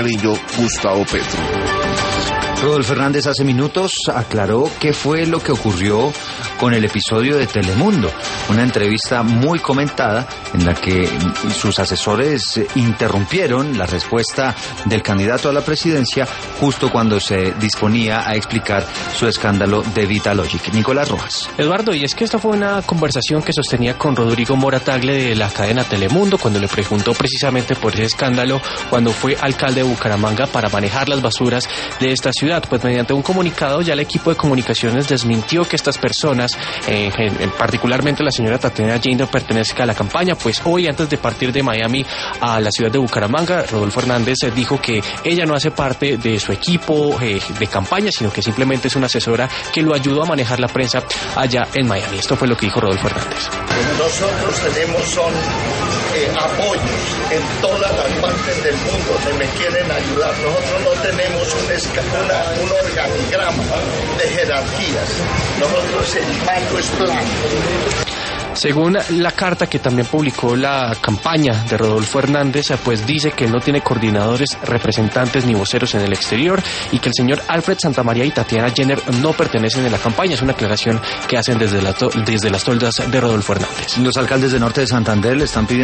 Nariño, Gustavo Petro. Rodolfo Hernández hace minutos aclaró qué fue lo que ocurrió con el episodio de Telemundo, una entrevista muy comentada en la que sus asesores interrumpieron la respuesta del candidato a la presidencia justo cuando se disponía a explicar su escándalo de Vitalogic. Nicolás Rojas. Eduardo, y es que esta fue una conversación que sostenía con Rodrigo Morataglia de la cadena Telemundo cuando le preguntó precisamente por ese escándalo cuando fue alcalde de Bucaramanga para manejar las basuras de esta ciudad. Pues mediante un comunicado ya el equipo de comunicaciones desmintió que estas personas, particularmente la señora Tatiana Gender, pertenezca a la campaña. Pues hoy, antes de partir de Miami a la ciudad de Bucaramanga, Rodolfo Hernández dijo que ella no hace parte de su equipo de campaña, sino que simplemente es una asesora que lo ayudó a manejar la prensa allá en Miami. Esto fue lo que dijo Rodolfo Hernández. Nosotros tenemos apoyos en todas las partes del mundo que me quieren ayudar. Nosotros no tenemos un organigrama de jerarquías. Nosotros el mando es plano. Según la carta que también publicó la campaña de Rodolfo Hernández, pues dice que no tiene coordinadores, representantes ni voceros en el exterior y que el señor Alfred Santamaría y Tatiana Jenner no pertenecen a la campaña. Es una aclaración que hacen desde las toldas de Rodolfo Hernández. Los alcaldes de Norte de Santander le están pidiendo